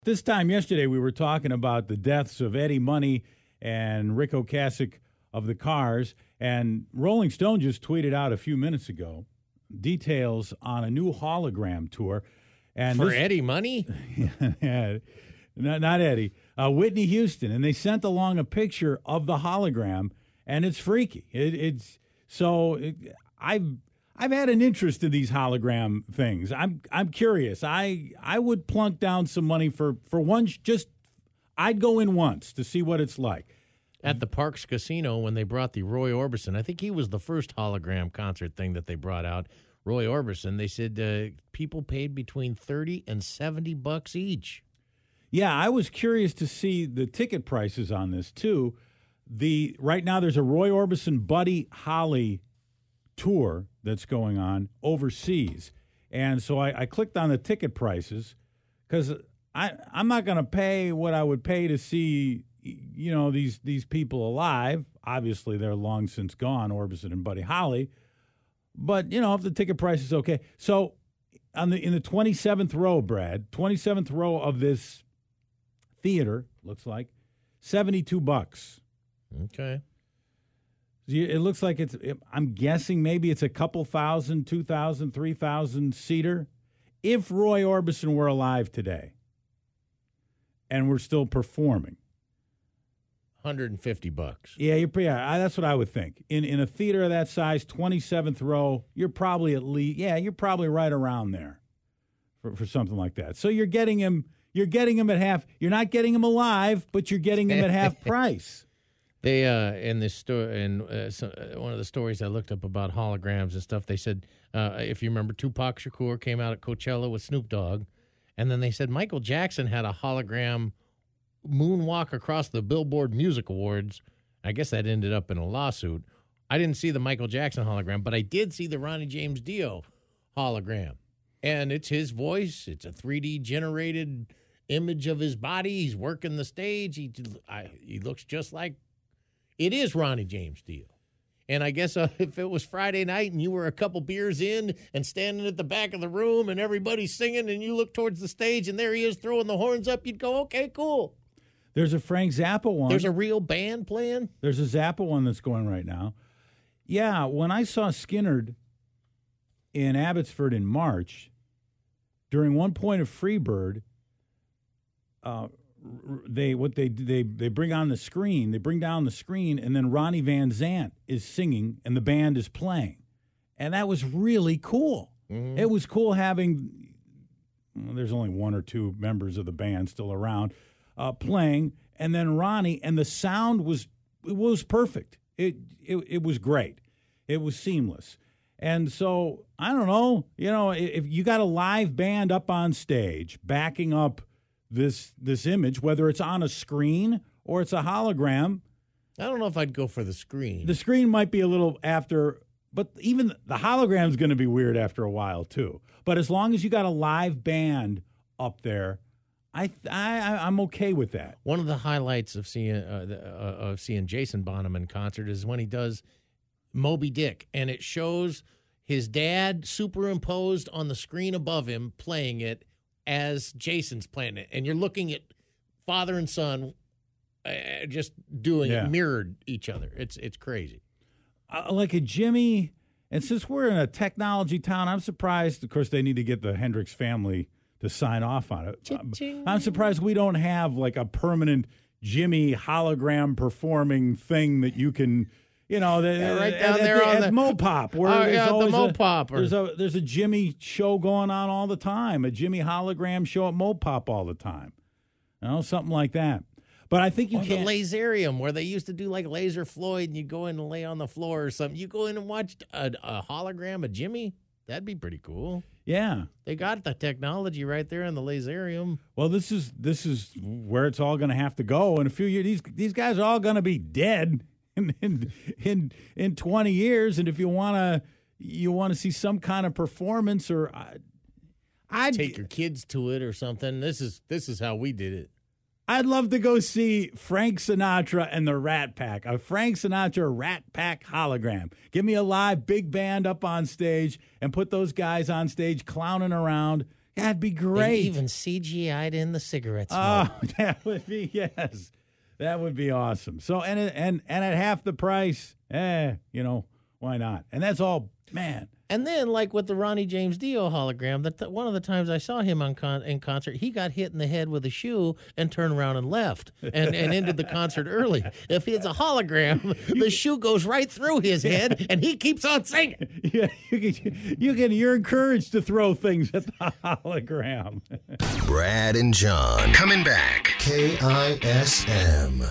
This time yesterday, we were talking about the deaths of Eddie Money and Rick Ocasek of the Cars, and Rolling Stone just tweeted out a few minutes ago details on a new hologram tour. And for Eddie Money? Yeah, not Eddie. Whitney Houston, and they sent along a picture of the hologram, and it's freaky. I've had an interest in these hologram things. I'm curious. I would plunk down some money for one. I'd go in once to see what it's like. At the Parks Casino, when they brought the Roy Orbison, I think he was the first hologram concert thing that they brought out. Roy Orbison, they said people paid between $30 and $70 each. Yeah, I was curious to see the ticket prices on this too. Right now there's a Roy Orbison Buddy Holly tour that's going on overseas, and so I clicked on the ticket prices because I'm not going to pay what I would pay to see these people alive. Obviously, they're long since gone, Orbison and Buddy Holly. But if the ticket price is okay, so in the 27th row, Brad, 27th row of this theater looks like $72. Okay. It looks like I'm guessing maybe it's a couple thousand, 2,000, 3,000 seater. If Roy Orbison were alive today and we're still performing. $150. Yeah, that's what I would think. In a theater of that size, 27th row, you're probably you're probably right around there for something like that. So you're getting him at half. You're not getting him alive, but you're getting him at half price. They in this story, one of the stories I looked up about holograms and stuff, they said if you remember, Tupac Shakur came out at Coachella with Snoop Dogg, and then they said Michael Jackson had a hologram moonwalk across the Billboard Music Awards. I guess that ended up in a lawsuit. I didn't see the Michael Jackson hologram, but I did see the Ronnie James Dio hologram, and it's his voice. It's a 3D generated image of his body. He's working the stage. He looks just like. It is Ronnie James Dio. And I guess if it was Friday night and you were a couple beers in and standing at the back of the room and everybody's singing and you look towards the stage and there he is throwing the horns up, you'd go, okay, cool. There's a Frank Zappa one. There's a real band playing? There's a Zappa one that's going right now. Yeah, when I saw Skynyrd in Abbotsford in March, during one point of Freebird, they bring on the screen, they bring down the screen, and then Ronnie Van Zant is singing and the band is playing, and that was really cool. Mm-hmm. It was cool having. There's only one or two members of the band still around playing, and then Ronnie, and the sound was perfect. It was great. It was seamless, and so I don't know. If you got a live band up on stage backing up this image, whether it's on a screen or it's a hologram. I don't know if I'd go for the screen. The screen might be a little after, but even the hologram's going to be weird after a while too. But as long as you got a live band up there, I'm okay with that. One of the highlights of seeing Jason Bonham in concert is when he does Moby Dick, and it shows his dad superimposed on the screen above him playing it as Jason's playing it, and you're looking at father and son just doing it, mirrored each other. It's crazy. Like a Jimmy, and since we're in a technology town, I'm surprised. Of course, they need to get the Hendrix family to sign off on it. Cha-ching. I'm surprised we don't have like a permanent Jimmy hologram performing thing that you can. Right down there at Mopop, where there's always the Mopop. There's a Jimmy show going on all the time, a Jimmy hologram show at Mopop all the time, something like that. But I think you can't. The Laserium, where they used to do like Laser Floyd, and you go in and lay on the floor or something. You go in and watch a hologram of Jimmy. That'd be pretty cool. Yeah, they got the technology right there in the Laserium. Well, this is where it's all going to have to go in a few years. These guys are all going to be dead. In 20 years, and if you want to see some kind of performance, or I'd take your kids to it or something. This is how we did it. I'd love to go see Frank Sinatra and the Rat Pack, a Frank Sinatra Rat Pack hologram. Give me a live big band up on stage and put those guys on stage clowning around. That'd be They great. even CGI'd in the cigarette smoke. Oh, that would be yes. That would be awesome. So and at half the price, why not? And that's all, man. And then, like with the Ronnie James Dio hologram, one of the times I saw him in concert, he got hit in the head with a shoe and turned around and left and ended the concert early. If it's a hologram, the shoe goes right through his head and he keeps on singing. Yeah, you're encouraged to throw things at the hologram. Brad and John coming back. KISM.